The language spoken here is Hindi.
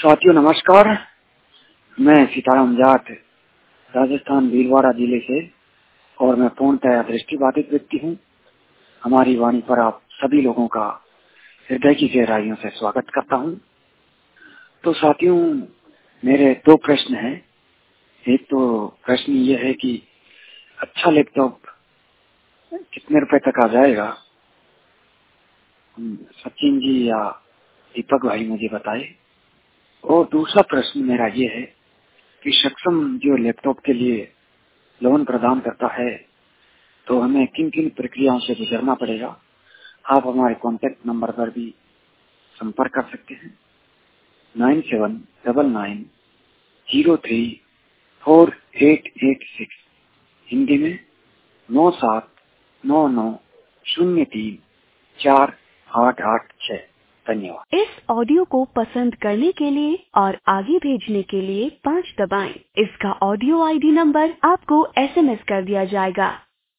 साथियों नमस्कार। मैं सीताराम जाट राजस्थान भीलवाड़ा जिले से और मैं पूर्णतः दृष्टिबाधित व्यक्ति हूँ। हमारी वाणी पर आप सभी लोगों का हृदय की गहराइयों से स्वागत करता हूँ। तो साथियों मेरे दो प्रश्न हैं। एक तो प्रश्न ये है कि अच्छा लैपटॉप कितने रुपए तक आ जाएगा, सचिन जी या दीपक भाई मुझे बताए। और दूसरा प्रश्न मेरा ये है कि सक्षम जो लैपटॉप के लिए लोन प्रदान करता है तो हमें किन किन प्रक्रियाओं से गुजरना पड़ेगा। आप हमारे कॉन्टैक्ट नंबर पर भी संपर्क कर सकते हैं 9799034886, हिंदी में 9799034886। धन्यवाद। इस ऑडियो को पसंद करने के लिए और आगे भेजने के लिए 5 दबाएं। इसका ऑडियो आईडी नंबर आपको एसएमएस कर दिया जाएगा।